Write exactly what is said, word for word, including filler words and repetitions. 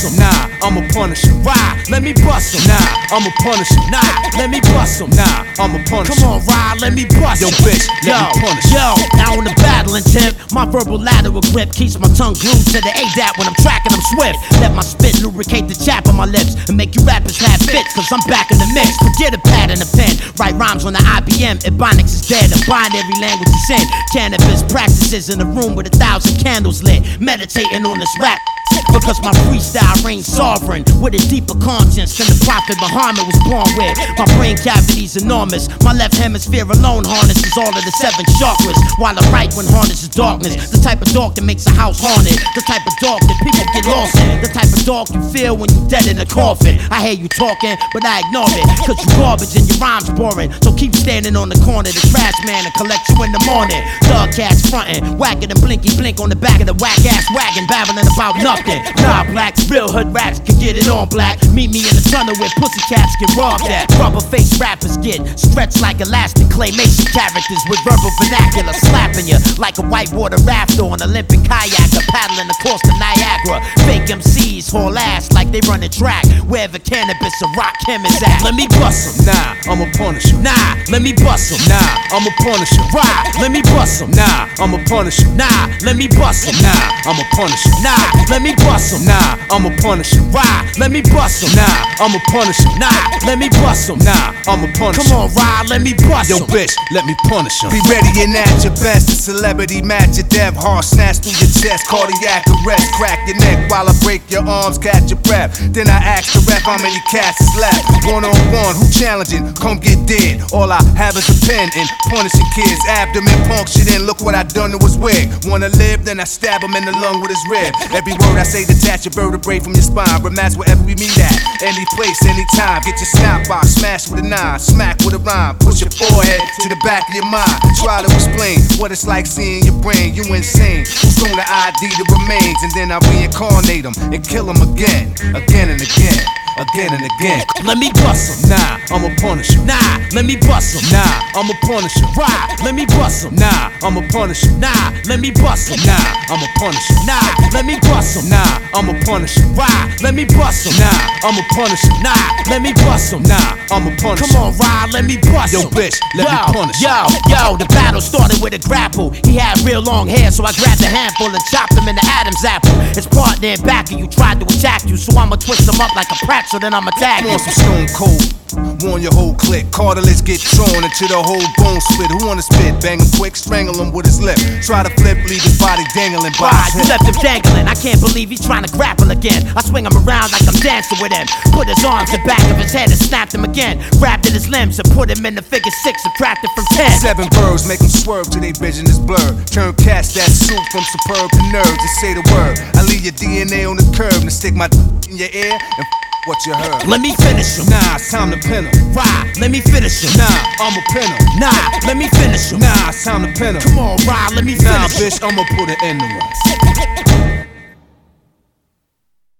bust him. Nah, I'ma punish him. Ride, let me bust him. Nah, I'ma punish him. Nah, let me bust him. Nah, I'ma punish him. Come on, ride, let me bust him. Yo, bitch, let yo, me punish him. Yo, now on the battling tip, my verbal lateral grip keeps my tongue glued to the A D A T when I'm tracking them swift. Let my spit lubricate the chap on my lips and make you rappers have fits, cause I'm back in the mix. Forget a pad and a pen, write rhymes on the I B M. Ebonics is dead, a binary language is in. Cannabis practices in a room with a thousand candles lit, meditating on this rap. Because my freestyle reigns sovereign with a deeper conscience than the Prophet Muhammad was born with. My brain cavity's enormous. My left hemisphere alone harnesses all of the seven chakras, while the right one harnesses darkness. The type of dark that makes a house haunted. The type of dark that people get lost in. The type of dark you feel when you're dead in a coffin. I hear you talking, but I ignore it, cause you garbage and your rhymes boring. So keep standing on the corner, the trash man, and collect you in the morning. Thug cats frontin', whacking and blinky blink on the back of the whack ass wagon, babbling about nothing. Nah, blacks, real hood rats can get it on black. Meet me in the tunnel where pussycats get robbed at. Rubber face rappers get stretched like elastic claymation characters with verbal vernacular, slapping you like a whitewater raft or an Olympic kayaker paddling across the Niagara. Fake M Cs haul ass like they run a track wherever cannabis or rock him is at. Let me bust him. Nah, I'ma punish him. Nah, let me bust him. Nah, I'ma punish him. Ride, let me bust him. Nah, I'ma punish him. Nah, let me bust him. Nah, I'ma punish him. Nah, let me bust him. Nah, I'ma punish him. Ride, let me bust him. Nah, I'ma punish him. Nah, let me bust him. Nah, I'ma punish him. Come on, ride, let me bust him. Yo, bitch, let me punish him. Be ready and at your best. A celebrity match your dev. Heart snatch through your chest. Cardiac arrest. Crack your neck while I break your arms. Catch your breath. Then I ask the ref how many cats is left. One on one, who challenging? Come get dead. All I have is a pen and punishing kids. Abdomen punctured in. Look what I done to his wig. Wanna live? Then I stab him in the lung with his rib. Every word I say detach your vertebrae from your spine. Rematch wherever we meet at. Any place, anytime. Get your snap box, smash with a nine, smack with a rhyme. Push your forehead to the back of your mind. Try to explain what it's like seeing your brain. You insane. Who's gonna I D the remains? And then I reincarnate them and kill them again, again and again. Again and again. Let me bust him. Nah, I'ma punish him. Nah, let me bust him. Nah, I'ma punish him. Ride, let me bust him. Nah, I'ma punish him. Nah, let me bust him. Nah, I'ma punish him. Nah, let me bust him. Nah, I'ma punish him. Ride, let me bust him. Nah, I'ma punish him. Nah, let me bust him. Nah, I'ma punish him. Come on, ride, let me bust him. Yo, bitch, let yo, me punish yo, him. Yo, yo, the battle started with a grapple. He had real long hair, so I grabbed a handful and chopped him in the Adam's apple. His partner in back of you tried to attack you, so I'ma twist him up like a pretzel, then I'ma tag on some stone cold. Warn your whole clique. Cartilage get thrown into the whole bone split. Who wanna spit? Bang him quick, strangle him with his lip. Try to flip, leave his body dangling by Why, his you left him dangling. I can't believe he's trying to grapple again. I swing him around like I'm dancing with him. Put his arms in back of his head and snapped him again. Grabbed at his limbs and put him in the figure six, subtracted from ten. Seven birds make him swerve till they vision is blurred. Turn cats that suit from superb to nerd. Just say the word. I leave your D N A on the curb and stick my in your ear and what you heard. Let me finish him. Nah, it's time to pin him. Ride, let me finish him. Nah, I'ma pin him. Nah, let me finish him. Nah, it's time to pin him. Come on, ride, let me finish nah, him. Nah, bitch, I'ma put it in the one.